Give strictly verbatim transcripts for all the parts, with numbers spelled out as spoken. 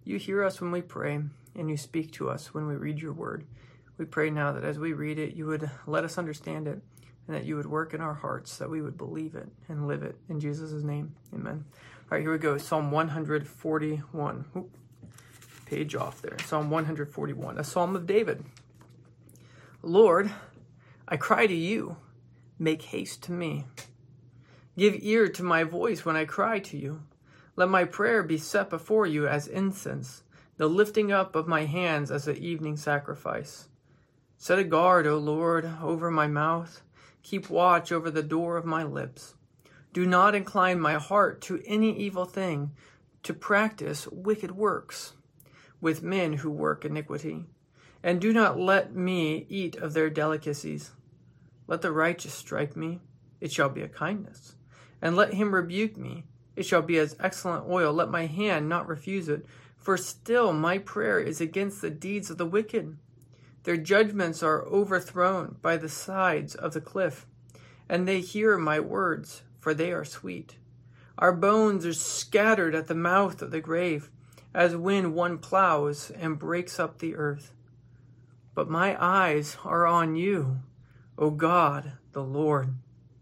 You hear us when we pray, and you speak to us when we read your word. We pray now that as we read it, you would let us understand it, and that you would work in our hearts, that we would believe it and live it. In Jesus' name, amen. All right, here we go. Psalm one forty-one. Oop, page off there. Psalm one forty-one, a psalm of David. Lord, I cry to you. Make haste to me. Give ear to my voice when I cry to you. Let my prayer be set before you as incense, the lifting up of my hands as an evening sacrifice. Set a guard, O Lord, over my mouth. Keep watch over the door of my lips. Do not incline my heart to any evil thing, to practice wicked works with men who work iniquity. And do not let me eat of their delicacies. Let the righteous strike me, it shall be a kindness. And let him rebuke me, it shall be as excellent oil. Let my hand not refuse it, for still my prayer is against the deeds of the wicked. Their judgments are overthrown by the sides of the cliff, and they hear my words, for they are sweet. Our bones are scattered at the mouth of the grave, as when one plows and breaks up the earth. But my eyes are on you, O God, the Lord.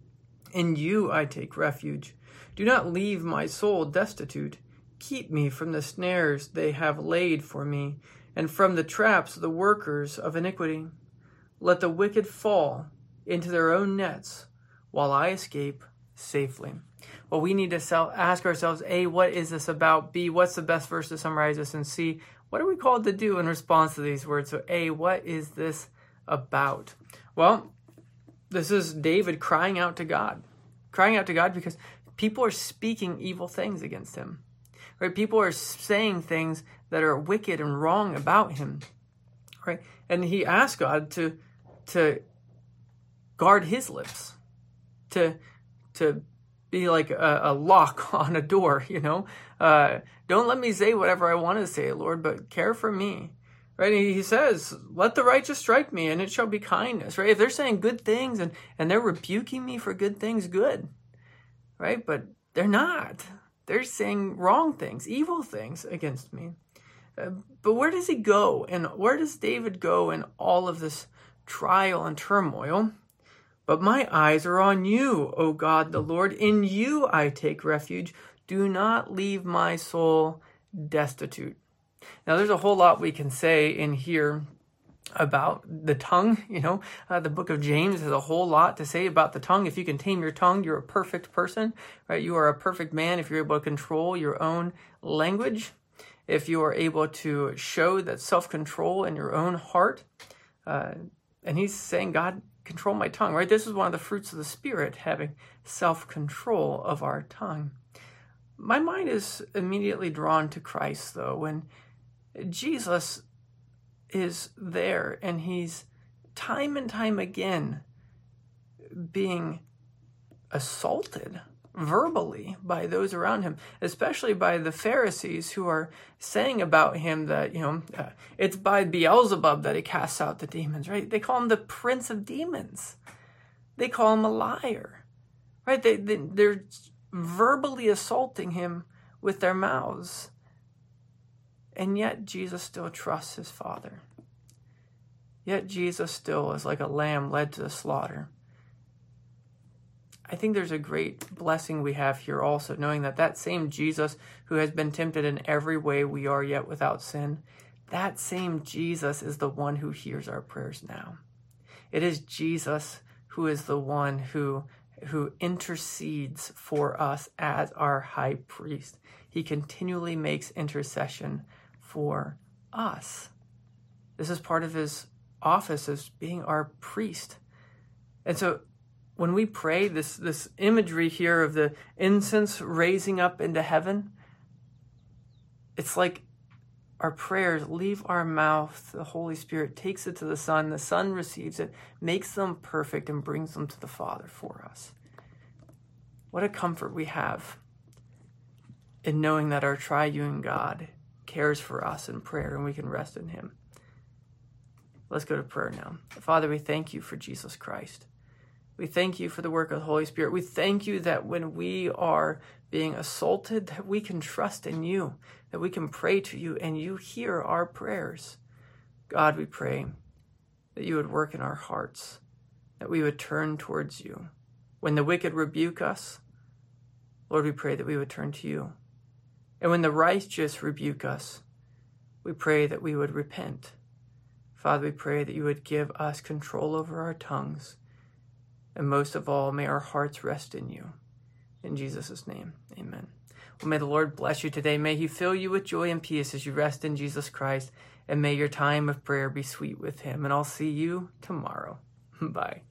In you I take refuge. Do not leave my soul destitute. Keep me from the snares they have laid for me, and from the traps of the workers of iniquity. Let the wicked fall into their own nets, while I escape safely. Well, we need to ask ourselves, A, what is this about? B, what's the best verse to summarize this? And C, what are we called to do in response to these words? So A, what is this about? Well, this is David crying out to God. Crying out to God because people are speaking evil things against him. Right? People are saying things that are wicked and wrong about him. Right? And he asks God to, to guard his lips. To, to be like a, a lock on a door, you know. Uh, don't let me say whatever I want to say, Lord, but care for me. Right? And he says, let the righteous strike me, and it shall be kindness. Right? If they're saying good things and, and they're rebuking me for good things, good. Right? But they're not. They're saying wrong things, evil things against me. Uh, but where does he go? And where does David go in all of this trial and turmoil? But my eyes are on you, O God the Lord. In you I take refuge. Do not leave my soul destitute. Now, there's a whole lot we can say in here about the tongue. You know, uh, the book of James has a whole lot to say about the tongue. If you can tame your tongue, you're a perfect person, right? You are a perfect man if you're able to control your own language. If you are able to show that self-control in your own heart. Uh, and he's saying, God, control my tongue, right? This is one of the fruits of the Spirit, having self-control of our tongue. My mind is immediately drawn to Christ, though, when Jesus is there and he's time and time again being assaulted verbally by those around him, especially by the Pharisees who are saying about him that, you know, uh, it's by Beelzebub that he casts out the demons, right? They call him the prince of demons. They call him a liar, right? They, they, they're verbally assaulting him with their mouths. And yet Jesus still trusts his Father. Yet Jesus still is like a lamb led to the slaughter. I think there's a great blessing we have here also, knowing that that same Jesus who has been tempted in every way we are yet without sin, that same Jesus is the one who hears our prayers now. It is Jesus who is the one who, who intercedes for us as our high priest. He continually makes intercession for us. This is part of his office as being our priest. And so when we pray, this, this imagery here of the incense raising up into heaven, it's like our prayers leave our mouth. The Holy Spirit takes it to the Son. The Son receives it, makes them perfect, and brings them to the Father for us. What a comfort we have in knowing that our triune God cares for us in prayer and we can rest in him. Let's go to prayer now. Father, we thank you for Jesus Christ. We thank you for the work of the Holy Spirit. We thank you that when we are being assaulted, that we can trust in you, that we can pray to you, and you hear our prayers. God, we pray that you would work in our hearts, that we would turn towards you. When the wicked rebuke us, Lord, we pray that we would turn to you. And when the righteous rebuke us, we pray that we would repent. Father, we pray that you would give us control over our tongues. And most of all, may our hearts rest in you. In Jesus' name, amen. Well, may the Lord bless you today. May he fill you with joy and peace as you rest in Jesus Christ. And may your time of prayer be sweet with him. And I'll see you tomorrow. Bye.